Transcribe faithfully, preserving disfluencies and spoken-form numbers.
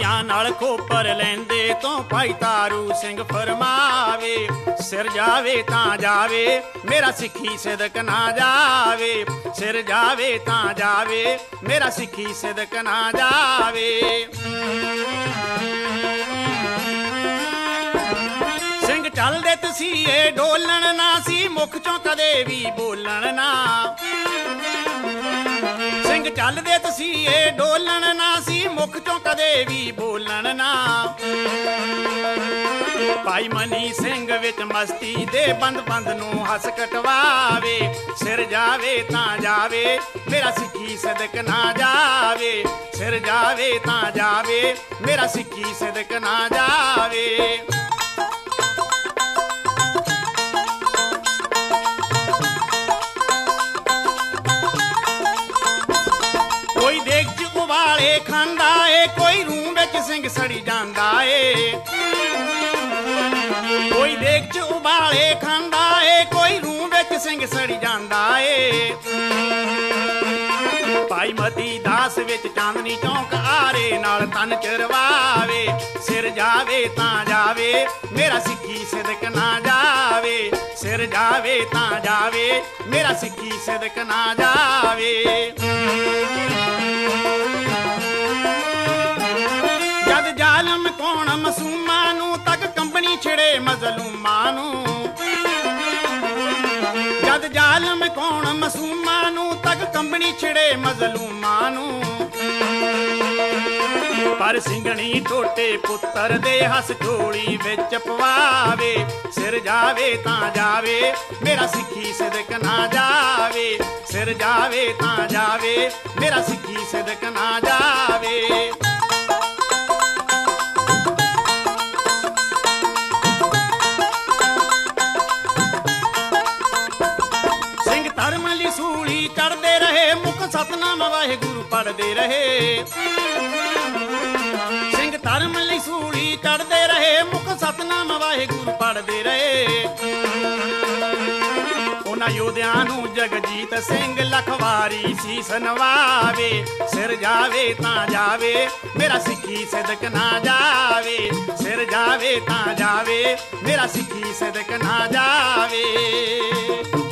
ਧੀਆਂ ਨਾਲ ਖੋਪਰ ਲੈਂਦੇ ਤੋਂ ਭਾਈ ਤਾਰੂ ਸਿੰਘ ਫਰਮਾਵੇ, ਸਿਰ ਜਾਵੇ ਤਾਂ ਜਾਵੇ ਮੇਰਾ ਸਿੱਖੀ ਸਿਦਕ ਨਾ ਜਾਵੇ, ਸਿਰ ਜਾਵੇ ਤਾਂ ਜਾਵੇ ਮੇਰਾ ਸਿੱਖੀ ਸਿਦਕ ਨਾ ਜਾਵੇ। ਸਿੰਘ ਚੱਲਦੇ ਤਸੀਏ ਡੋਲਣ ਨਾ ਸੀ, ਮੁਖ ਚੋਂ ਕਦੇ ਵੀ ਬੋਲਣ ਨਾ। ਸਿੰਘ ਚੱਲਦੇ ਤਸੀਏ ਡੋਲਣ ਨਾ ਸੀ, ਮੁਖ ਚੋਂ ਕਦੇ ਵੀ ਬੋਲਣ ਨਾ। ਭਾਈ ਮਨੀ ਸਿੰਘ ਵਿੱਚ ਮਸਤੀ ਦੇ ਬੰਦ ਬੰਦ ਨੂੰ ਹੱਸ ਕਟਵਾਵੇ, ਸਿਰ ਜਾਵੇ ਤਾਂ ਜਾਵੇ ਮੇਰਾ ਸਿੱਖੀ ਸਿਦਕ ਨਾ ਜਾਵੇ, ਸਿਰ ਜਾਵੇ ਤਾਂ ਜਾਵੇ ਮੇਰਾ ਸਿੱਖੀ ਸਿਦਕ ਨਾ ਜਾਵੇ। ਕੋਈ ਦੇਗ ਚ ਉਬਾਲੇ ਖਾਂਦਾ ਏ, ਕੋਈ ਰੂੰ ਵਿੱਚ ਸਿੰਘ ਸੜੀ ਜਾਂਦਾ ਏ। ਕੋਈ ਦੇਗ ਚ ਉਬਾਲੇ ਖਾਂਦਾ ਏ, ਕੋਈ ਰੂੰ ਵਿੱਚ ਸਿੰਘ ਸੜੀ ਜਾਂਦਾ ਏ। ਭਾਈ ਮਤੀ ਦਾਸ ਵਿੱਚ ਚਾਂਦਨੀ ਚੌਂਕ ਆਰੇ ਨਾਲ ਤਨ ਚਰਵਾਵੇ, ਸਿਰ ਜਾਵੇ ਤਾਂ ਜਾਵੇ ਮੇਰਾ ਸਿੱਖੀ ਸਿਦਕ ਨਾ ਜਾਵੇ, ਸਿਰ ਜਾਵੇ ਤਾਂ ਜਾਵੇ ਮੇਰਾ ਸਿੱਖੀ ਸਿਦਕ ਨਾ ਜਾਵੇ। ਜਦ ਜ਼ਾਲਮ ਕੌਣ ਮਾਸੂਮਾਂ ਨੂੰ ਤੱਕ ਕੰਬਣੀ ਛਿੜੇ ਮਜ਼ਲੂਮਾਂ ਨੂੰ, ਜਦ ਜ਼ਾਲਮ ਕੌਣ ਮਾਸੂਮਾਂ ਨੂੰ ਤੱਕ ਕੰਬਣੀ ਛਿੜੇ ਮਜ਼ਲੂਮਾਂ ਨੂੰ। ਪਰ ਸਿੰਘਣੀ ਟੋਟੇ ਪੁੱਤਰ ਦੇ ਹੱਸ ਝੋਲੀ ਵਿੱਚ ਪਵਾਵੇ, ਸਿਰ ਜਾਵੇ ਤਾਂ ਜਾਵੇ ਮੇਰਾ ਸਿੱਖੀ ਸਿਦਕ ਨਾ ਜਾਵੇ, ਸਿਰ ਜਾਵੇ ਤਾਂ ਜਾਵੇ ਮੇਰਾ ਸਿੱਖੀ ਸਿਦਕ ਨਾ ਜਾਵੇ। ਸਿੰਘ ਧਰਮ ਲਈ ਸੂਲੀ ਚੜ੍ਹਦੇ ਰਹੇ, ਮੁਖ ਸਤਨਾਮ ਵਾਹਿਗੁਰੂ ਪੜ੍ਹਦੇ ਰਹੇ। ਸਿੰਘ ਧਰਮ ਲਈ ਸੂਲੀ ਚੜ੍ਹਦੇ ਰਹੇ, ਮੁਖ ਸਤਨਾਮ ਵਾਹਿਗੁਰੂ ਪੜ੍ਹਦੇ ਰਹੇ। ਉਹਨਾਂ ਯੋਧਿਆਂ ਨੂੰ ਜਗਜੀਤ ਸਿੰਘ ਲਖਵਾਰੀ ਸੀਸ ਨਵਾਵੇ, ਸਿਰ ਜਾਵੇ ਤਾਂ ਜਾਵੇ ਮੇਰਾ ਸਿੱਖੀ ਸਿਦਕ ਨਾ ਜਾਵੇ, ਸਿਰ ਜਾਵੇ ਤਾਂ ਜਾਵੇ ਮੇਰਾ ਸਿੱਖੀ ਸਿਦਕ ਨਾ ਜਾਵੇ।